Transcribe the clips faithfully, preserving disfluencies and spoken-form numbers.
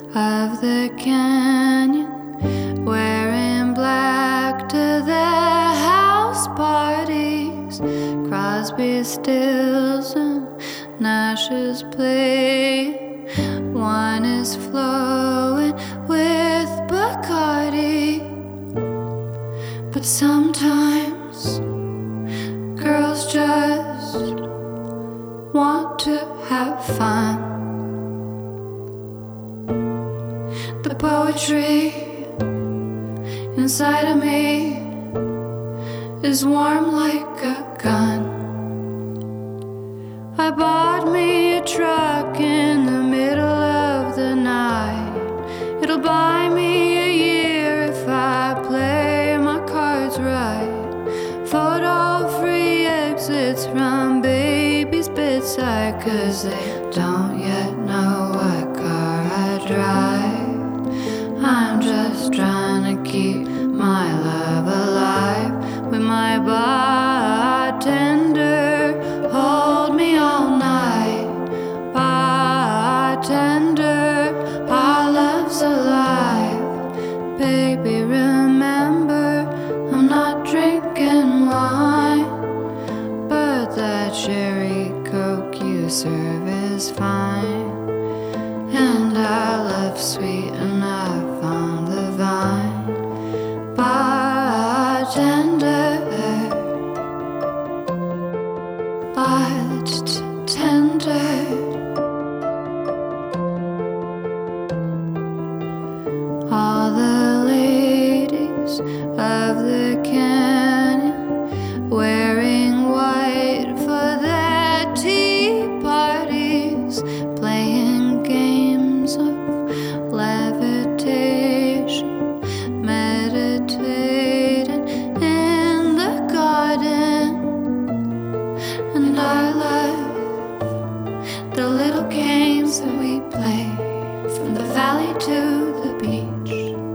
of the canyon, wearing black to their house parties. Crosby, Stills, and Nash's play. Wine is flowing with Bacardi. But sometimes girls just want to have fun. The poetry inside of me is warm like a gun. I bought me a truck in the middle of the night. It'll buy me a year if I play my cards right. Photo-free exits from baby's bedside, 'cause they don't yet know what car I drive. I'm just trying to keep my love alive with my bartender. Hold me all night, bartender. Our love's alive. Baby, remember, I'm not drinking wine, but that cherry Coke you serve is fine. And our love's sweet enough on the vine. Bartender, bartender. All the ladies of the canyon, wearing white for their tea parties, playing games of levitation, meditating in the garden. And I love the little games that we play, from the valley to the beach.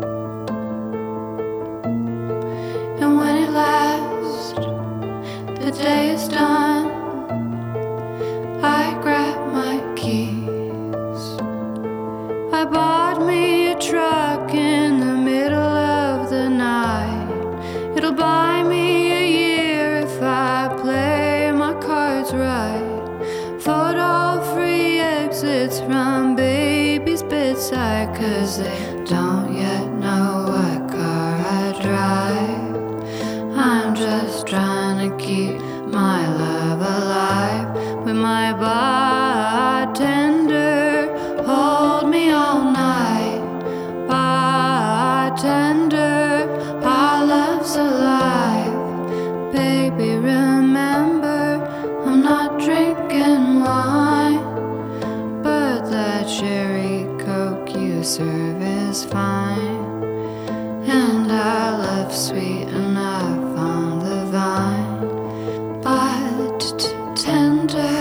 And when at last the day is done, I grab my keys. I bought me a truck in the middle of the night. It'll buy me a year if I play my cards right. Photo-free exits from baby's bedside, 'cause they don't yet know what car I drive. I'm just trying to keep my love alive with my bartender. Hold me all night, bartender. Our love's alive. Baby, remember, I'm not drinking wine, but that cherry Coke you serve is fine. And our love's sweet enough on the vine. Bartender,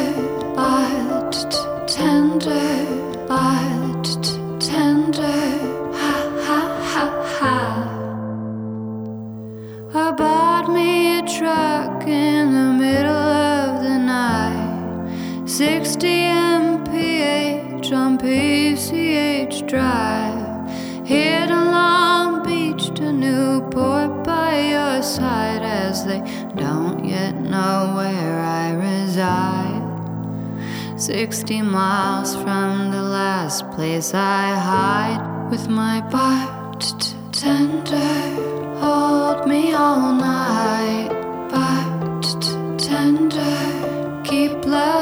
bartender, bartender. Ha ha ha ha. I bought me a truck in the middle of the night. sixty M P H on P C H Drive. Here to Long Beach to Newport by your side, as they don't yet know where I reside. Sixty miles from the last place I hide, with my bartender. Hold me all night, bartender. Keep love